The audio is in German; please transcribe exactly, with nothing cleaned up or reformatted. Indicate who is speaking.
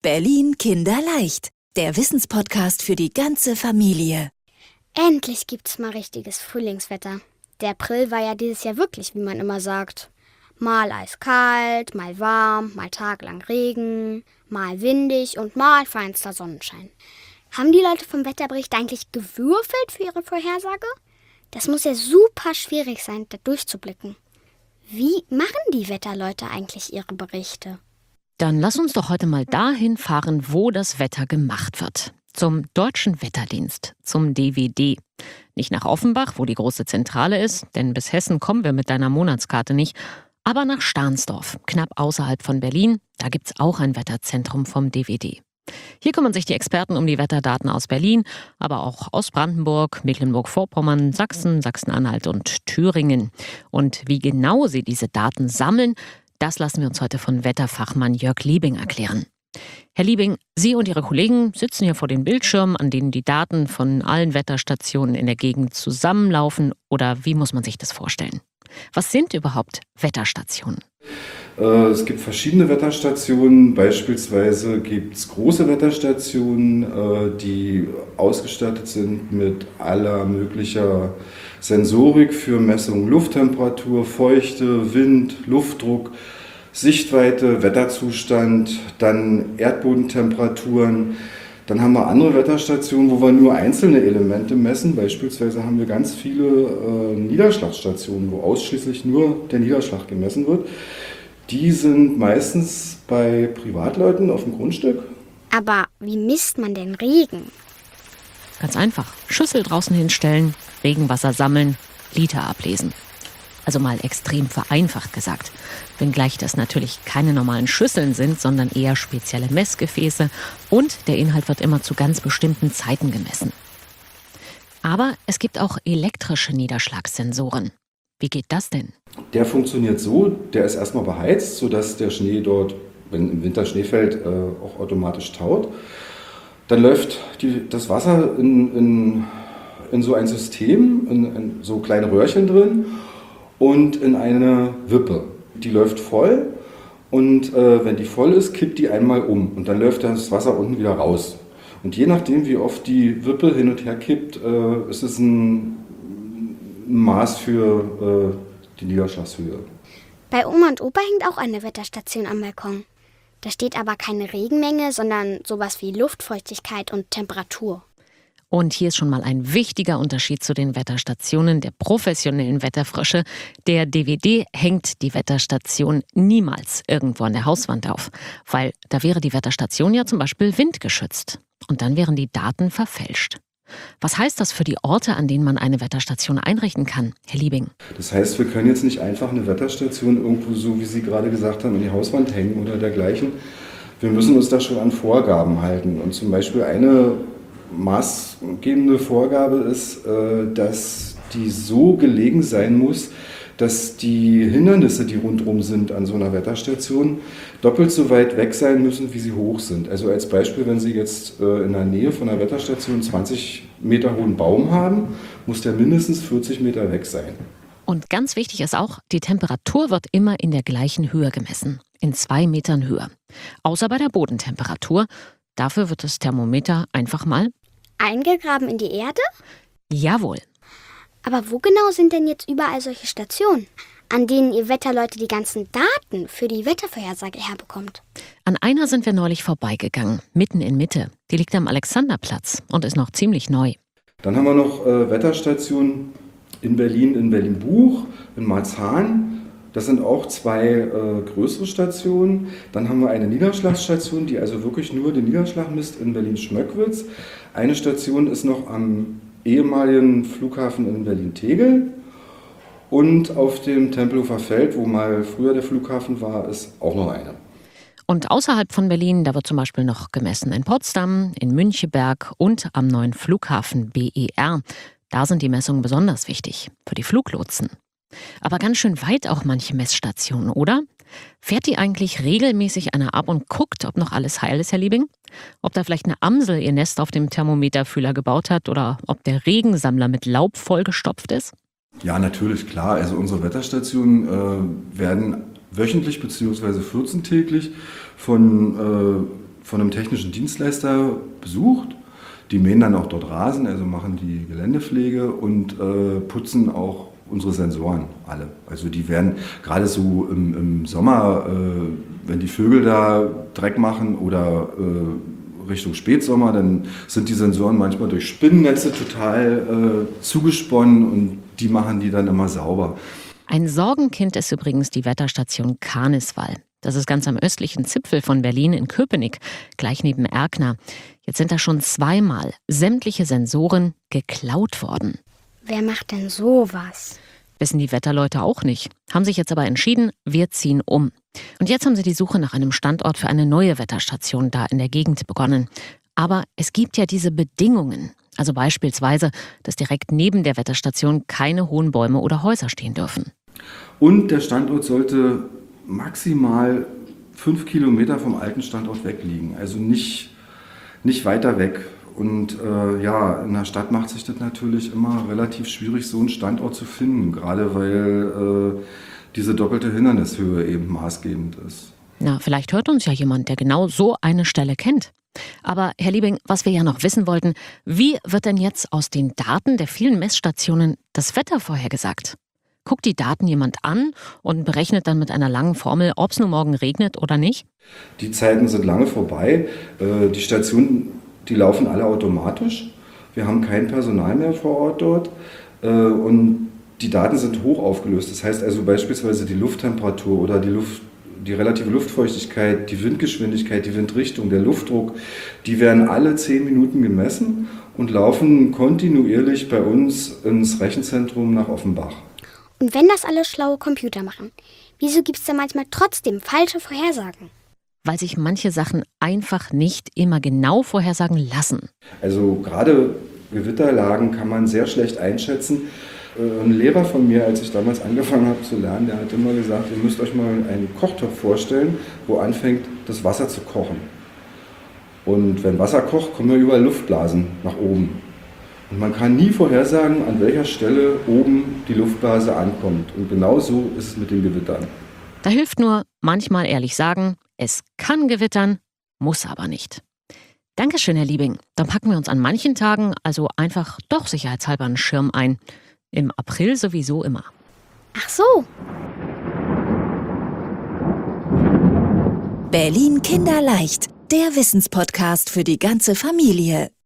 Speaker 1: Berlin Kinderleicht, der Wissenspodcast für die ganze Familie.
Speaker 2: Endlich gibt's mal richtiges Frühlingswetter. Der April war ja dieses Jahr wirklich, wie man immer sagt. Mal eiskalt, mal warm, mal tagelang Regen, mal windig und mal feinster Sonnenschein. Haben die Leute vom Wetterbericht eigentlich gewürfelt für ihre Vorhersage? Das muss ja super schwierig sein, da durchzublicken. Wie machen die Wetterleute eigentlich ihre Berichte?
Speaker 3: Dann lass uns doch heute mal dahin fahren, wo das Wetter gemacht wird. Zum Deutschen Wetterdienst, zum D W D. Nicht nach Offenbach, wo die große Zentrale ist, denn bis Hessen kommen wir mit deiner Monatskarte nicht, aber nach Stahnsdorf, knapp außerhalb von Berlin. Da gibt's auch ein Wetterzentrum vom D W D. Hier kümmern sich die Experten um die Wetterdaten aus Berlin, aber auch aus Brandenburg, Mecklenburg-Vorpommern, Sachsen, Sachsen-Anhalt und Thüringen. Und wie genau sie diese Daten sammeln, das lassen wir uns heute von Wetterfachmann Jörg Liebing erklären. Herr Liebing, Sie und Ihre Kollegen sitzen hier vor den Bildschirmen, an denen die Daten von allen Wetterstationen in der Gegend zusammenlaufen. Oder wie muss man sich das vorstellen? Was sind überhaupt Wetterstationen?
Speaker 4: Es gibt verschiedene Wetterstationen. Beispielsweise gibt es große Wetterstationen, die ausgestattet sind mit aller möglicher Sensorik für Messung Lufttemperatur, Feuchte, Wind, Luftdruck, Sichtweite, Wetterzustand, dann Erdbodentemperaturen. Dann haben wir andere Wetterstationen, wo wir nur einzelne Elemente messen. Beispielsweise haben wir ganz viele äh, Niederschlagsstationen, wo ausschließlich nur der Niederschlag gemessen wird. Die sind meistens bei Privatleuten auf dem Grundstück.
Speaker 2: Aber wie misst man denn Regen?
Speaker 3: Ganz einfach. Schüssel draußen hinstellen, Regenwasser sammeln, Liter ablesen. Also mal extrem vereinfacht gesagt. Wenngleich das natürlich keine normalen Schüsseln sind, sondern eher spezielle Messgefäße und der Inhalt wird immer zu ganz bestimmten Zeiten gemessen. Aber es gibt auch elektrische Niederschlagssensoren. Wie geht das denn?
Speaker 4: Der funktioniert so, der ist erstmal beheizt, sodass der Schnee dort, wenn im Winter Schnee fällt, auch automatisch taut. Dann läuft die, das Wasser in, in, in so ein System, in, in so kleine Röhrchen drin und in eine Wippe. Die läuft voll und äh, wenn die voll ist, kippt die einmal um und dann läuft das Wasser unten wieder raus. Und je nachdem, wie oft die Wippe hin und her kippt, äh, ist es ein Maß für äh, die Niederschlagshöhe.
Speaker 2: Bei Oma und Opa hängt auch eine Wetterstation am Balkon. Da steht aber keine Regenmenge, sondern sowas wie Luftfeuchtigkeit und Temperatur.
Speaker 3: Und hier ist schon mal ein wichtiger Unterschied zu den Wetterstationen der professionellen Wetterfrösche. Der D W D hängt die Wetterstation niemals irgendwo an der Hauswand auf, weil da wäre die Wetterstation ja zum Beispiel windgeschützt. Und dann wären die Daten verfälscht. Was heißt das für die Orte, an denen man eine Wetterstation einrichten kann, Herr Liebing?
Speaker 4: Das heißt, wir können jetzt nicht einfach eine Wetterstation irgendwo, so wie Sie gerade gesagt haben, an die Hauswand hängen oder dergleichen. Wir müssen uns da schon an Vorgaben halten. Und zum Beispiel eine maßgebende Vorgabe ist, dass die so gelegen sein muss, dass die Hindernisse, die rundherum sind an so einer Wetterstation, doppelt so weit weg sein müssen, wie sie hoch sind. Also als Beispiel, wenn Sie jetzt in der Nähe von einer Wetterstation einen zwanzig Meter hohen Baum haben, muss der mindestens vierzig Meter weg sein.
Speaker 3: Und ganz wichtig ist auch, die Temperatur wird immer in der gleichen Höhe gemessen, in zwei Metern Höhe. Außer bei der Bodentemperatur. Dafür wird das Thermometer einfach mal
Speaker 2: eingegraben in die Erde?
Speaker 3: Jawohl.
Speaker 2: Aber wo genau sind denn jetzt überall solche Stationen, an denen ihr Wetterleute die ganzen Daten für die Wettervorhersage herbekommt?
Speaker 3: An einer sind wir neulich vorbeigegangen, mitten in Mitte. Die liegt am Alexanderplatz und ist noch ziemlich neu.
Speaker 4: Dann haben wir noch äh, Wetterstationen in Berlin, in Berlin-Buch, in Marzahn. Das sind auch zwei äh, größere Stationen. Dann haben wir eine Niederschlagsstation, die also wirklich nur den Niederschlag misst in Berlin-Schmöckwitz. Eine Station ist noch am ehemaligen Flughafen in Berlin-Tegel. Und auf dem Tempelhofer Feld, wo mal früher der Flughafen war, ist auch noch eine.
Speaker 3: Und außerhalb von Berlin, da wird zum Beispiel noch gemessen in Potsdam, in Müncheberg und am neuen Flughafen B E R. Da sind die Messungen besonders wichtig, für die Fluglotsen. Aber ganz schön weit auch manche Messstationen, oder? Fährt die eigentlich regelmäßig einer ab und guckt, ob noch alles heil ist, Herr Liebing? Ob da vielleicht eine Amsel ihr Nest auf dem Thermometerfühler gebaut hat oder ob der Regensammler mit Laub vollgestopft ist?
Speaker 4: Ja, natürlich, klar. Also unsere Wetterstationen äh, werden wöchentlich bzw. vierzehntäglich von äh, von einem technischen Dienstleister besucht. Die mähen dann auch dort Rasen, also machen die Geländepflege und äh, putzen auch unsere Sensoren alle. Also die werden gerade so im, im Sommer, äh, wenn die Vögel da Dreck machen oder äh, Richtung Spätsommer, dann sind die Sensoren manchmal durch Spinnennetze total äh, zugesponnen und die machen die dann immer sauber.
Speaker 3: Ein Sorgenkind ist übrigens die Wetterstation Karniswall. Das ist ganz am östlichen Zipfel von Berlin in Köpenick, gleich neben Erkner. Jetzt sind da schon zweimal sämtliche Sensoren geklaut worden.
Speaker 2: Wer macht denn sowas?
Speaker 3: Wissen die Wetterleute auch nicht. Haben sich jetzt aber entschieden, wir ziehen um. Und jetzt haben sie die Suche nach einem Standort für eine neue Wetterstation da in der Gegend begonnen. Aber es gibt ja diese Bedingungen. Also beispielsweise, dass direkt neben der Wetterstation keine hohen Bäume oder Häuser stehen dürfen.
Speaker 4: Und der Standort sollte maximal fünf Kilometer vom alten Standort weg liegen. Also nicht, nicht weiter weg. Und äh, ja, in der Stadt macht sich das natürlich immer relativ schwierig, so einen Standort zu finden. Gerade weil äh, diese doppelte Hindernishöhe eben maßgebend ist.
Speaker 3: Na, vielleicht hört uns ja jemand, der genau so eine Stelle kennt. Aber Herr Liebing, was wir ja noch wissen wollten, wie wird denn jetzt aus den Daten der vielen Messstationen das Wetter vorhergesagt? Guckt die Daten jemand an und berechnet dann mit einer langen Formel, ob es nun morgen regnet oder nicht?
Speaker 4: Die Zeiten sind lange vorbei. Äh, die Stationen, die laufen alle automatisch. Wir haben kein Personal mehr vor Ort dort. Äh, und die Daten sind hoch aufgelöst. Das heißt also beispielsweise die Lufttemperatur oder die Luft, die relative Luftfeuchtigkeit, die Windgeschwindigkeit, die Windrichtung, der Luftdruck, die werden alle zehn Minuten gemessen und laufen kontinuierlich bei uns ins Rechenzentrum nach Offenbach.
Speaker 2: Und wenn das alle schlaue Computer machen, wieso gibt es da manchmal trotzdem falsche Vorhersagen?
Speaker 3: Weil sich manche Sachen einfach nicht immer genau vorhersagen lassen.
Speaker 4: Also gerade Gewitterlagen kann man sehr schlecht einschätzen. Ein Lehrer von mir, als ich damals angefangen habe zu lernen, der hat immer gesagt, ihr müsst euch mal einen Kochtopf vorstellen, wo anfängt, das Wasser zu kochen. Und wenn Wasser kocht, kommen ja überall Luftblasen nach oben. Und man kann nie vorhersagen, an welcher Stelle oben die Luftblase ankommt. Und genau so ist es mit den Gewittern.
Speaker 3: Da hilft nur manchmal ehrlich sagen, es kann gewittern, muss aber nicht. Dankeschön, Herr Liebing. Dann packen wir uns an manchen Tagen also einfach doch sicherheitshalber einen Schirm ein. Im April sowieso immer.
Speaker 2: Ach so.
Speaker 1: Berlin Kinderleicht, der Wissenspodcast für die ganze Familie.